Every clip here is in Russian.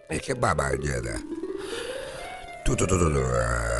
Баба деда. Ту-ту-ту-ту-ту.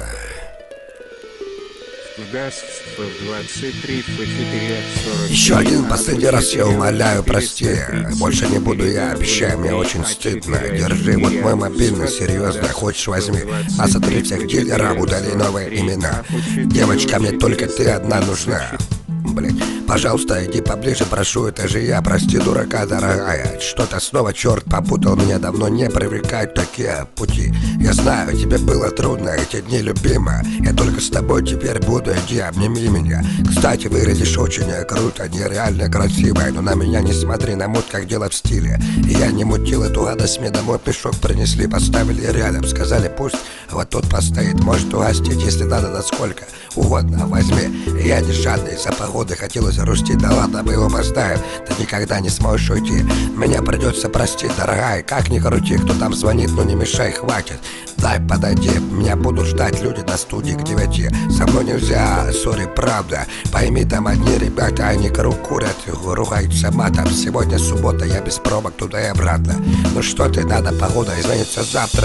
Гастство 23 F4 F40. Еще один последний раз я умоляю, прости. Больше не буду я, обещаю, мне очень стыдно. Держи вот мой мобильный, серьезно, хочешь возьми. А сотри всех дилеров, удали новые имена. Девочка, мне только ты одна нужна. Блин, пожалуйста, иди поближе, прошу, это же я, прости, дурака, дорогая. Что-то снова черт попутал, меня давно не привлекают такие пути. Я знаю, тебе было трудно, эти дни, любимая. Я только с тобой теперь буду, иди, обними меня. Кстати, выглядишь очень круто, нереально красивая. Но на меня не смотри, на мут, как дело в стиле. И я не мутил эту гадость, мне домой пешок принесли, поставили рядом. Сказали, пусть вот тут постоит, может угостить, если надо, насколько угодно, возьми. Я не жадный, за погоды хотелось русти, да ладно, мы его поставим. Ты никогда не сможешь уйти, меня придется простить, дорогая. Как ни крути, кто там звонит, ну не мешай, хватит. Дай подойди, меня будут ждать люди на студии к 9. Со мной нельзя, сори, правда. Пойми, там одни ребята, они круг курят, ругаются матом. Сегодня суббота, я без пробок туда и обратно. Ну что ты, надо, погода изменится завтра.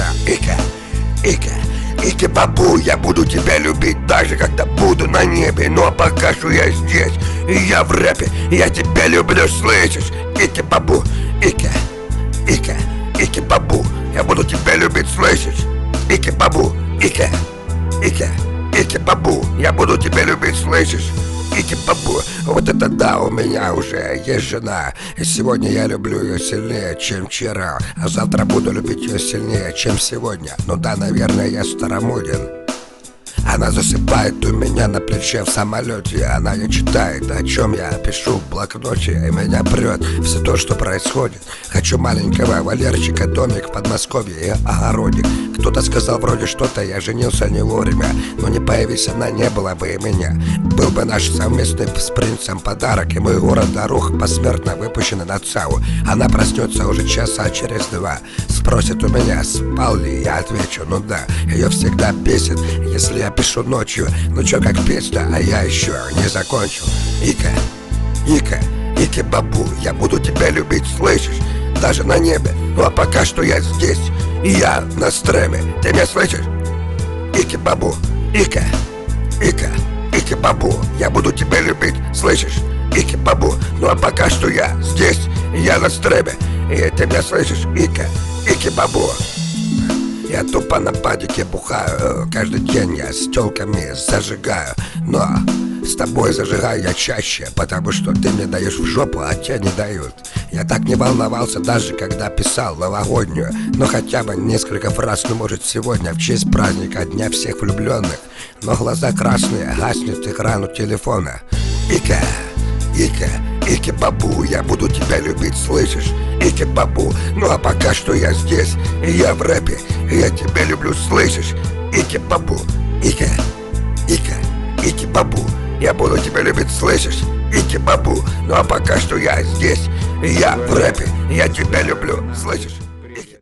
Ики, бабу, я буду тебя любить, даже когда буду на небе. Ну а пока что я здесь, и я в рэпе, я тебя люблю, слышишь? Ики, бабу, Ики, бабу, я буду тебя любить, слышишь? Ики, бабу, Ики, бабу, я буду тебя любить, слышишь? Ики, бабу, вот это да, у меня уже есть жена. И сегодня я люблю ее сильнее, чем вчера. А завтра буду любить ее сильнее, чем сегодня. Ну да, наверное, я старомоден. Она засыпает у меня на плече в самолете. Она не читает, о чем я пишу в блокноте. И меня прет все то, что происходит. Хочу маленького Валерчика, домик в Подмосковье и огородик. Кто-то сказал вроде что-то, я женился не вовремя. Но не появись она, не было бы и меня. Был бы наш совместный с принцем подарок. И мой город дорог посмертно выпущены на ЦАУ. Она проснется уже часа через 2. Спросит у меня, спал ли, я отвечу, ну да. Ее всегда бесит, если я пишу ночью. Ну чё, как петь-то, а я еще не закончил. Ики, бабу, я буду тебя любить, слышишь? Даже на небе, ну а пока что я здесь, и я на стреме. Ты меня слышишь? Ики, бабу, Ики, бабу, я буду тебя любить, слышишь? Ики, бабу, ну а пока что я здесь, и я на стреме. И ты меня слышишь? Ики, бабу. Я тупо на падике бухаю. Каждый день я с тёлками зажигаю. Но с тобой зажигаю я чаще, потому что ты мне даешь в жопу, а те не дают. Я так не волновался, даже когда писал новогоднюю. Но хотя бы несколько фраз, ну может сегодня в честь праздника Дня всех влюбленных. Но глаза красные, гаснет экран у телефона. Ики, бабу, я буду тебя любить, слышишь? Ики, бабу, ну а пока что я здесь, и я в рэпе, и я тебя люблю, слышишь? Ики, бабу, Ики, бабу, я буду тебя любить, слышишь? Ики, бабу, ну а пока что я здесь, и я в рэпе, и я тебя люблю, слышишь?